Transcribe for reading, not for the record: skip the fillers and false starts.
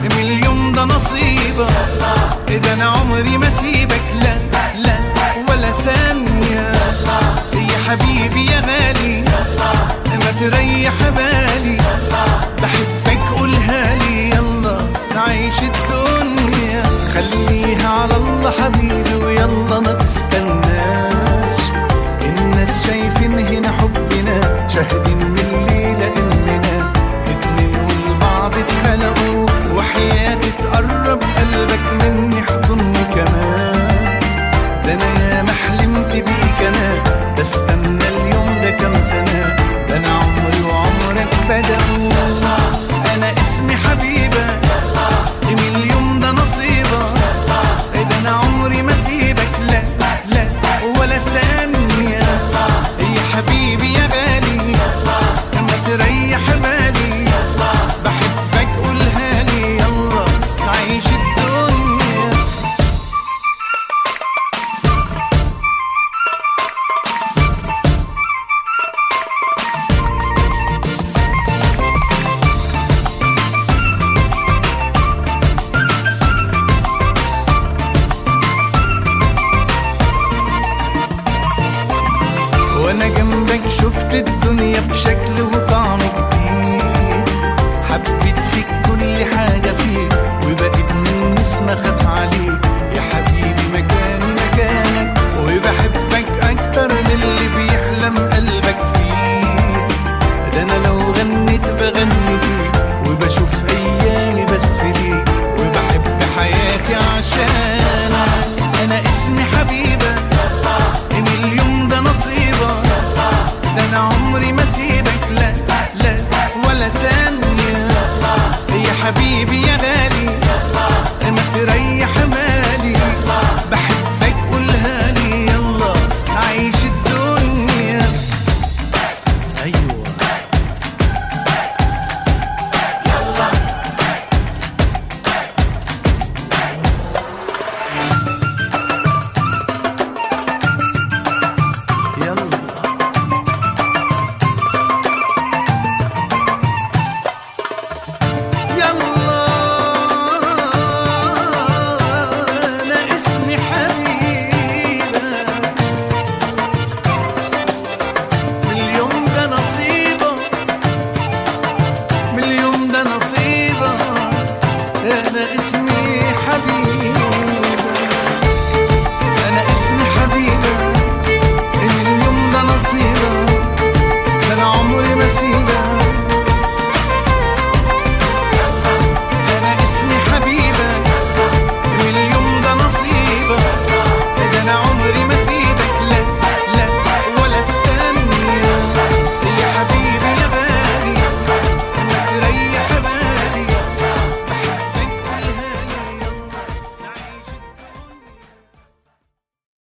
من اليوم ده نصيبك، ده انا عمري ما سيبك لا لا ولا ثانية. يا حبيبي يا غالي ما تريح بالي، بحبك قولها لي يلا نعيش الدنيا. خليها على الله حبيبي ويلا ما تستناش، الناس شايفين هنا حبنا شاهدين من الليلة اننا اتنين والبعض اتخلقوا. وحياتي تقرب قلبك مني حضني كمان، ده انا يا ما حلمت بيك انا بستنى اليوم ده كام سنة، ده انا عمري وعمرك بدأوا. انا اسمي حبيبك من اليوم ده نصيبك، ده انا عمري ما سيبك لا لا ولا ثانية. يا حبيبي يا غالي ما تريح بالي، بحبك قولها لي يلا نعيش الدنيا. وانا جنبك شفت الدنيا بشكل وطعم